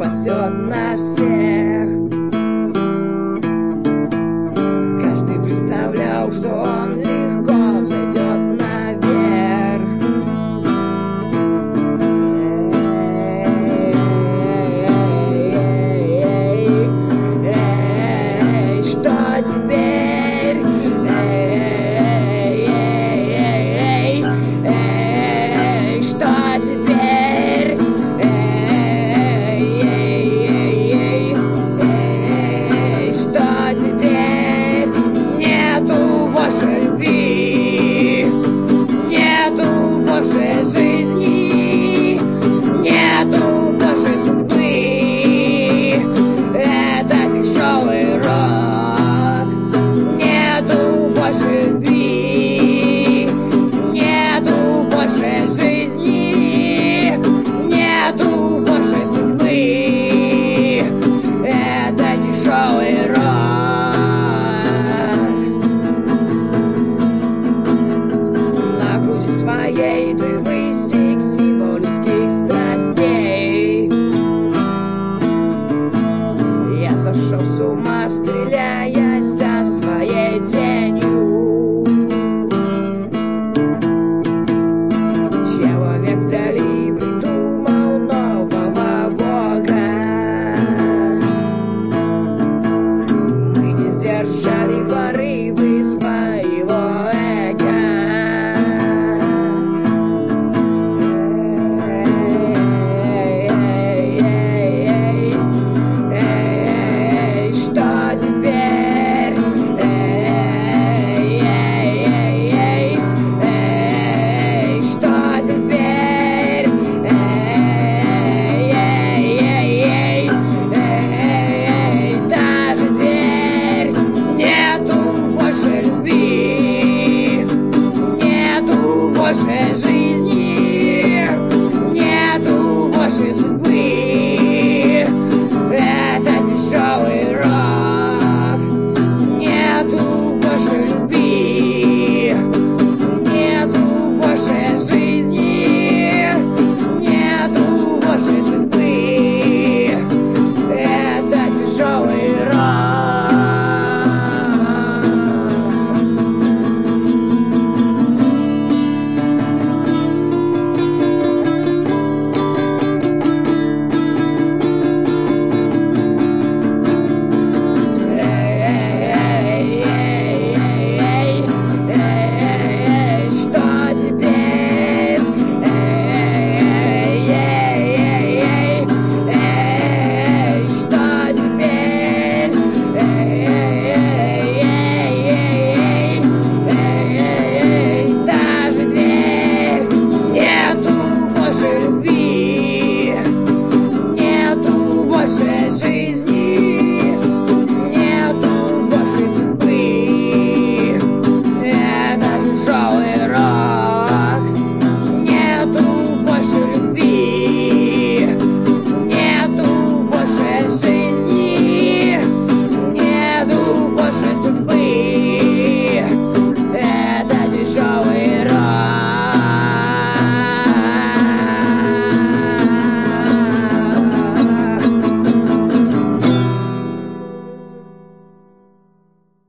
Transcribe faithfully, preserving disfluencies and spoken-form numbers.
спасет нас всех. Каждый представлял, что он легко взойдет наверх. Эй, что теперь? Эй, эй, эй, что теперь? Эй, эй, эй, что теперь? Нету больше любви, нету больше жизни, нету больше судьбы. Это тяжелый рок. Нету больше любви, нету больше жизни, нету больше судьбы. Это тяжелый рок. На груди своей ты высек символ людских страстей. Я сошел с ума, стреляя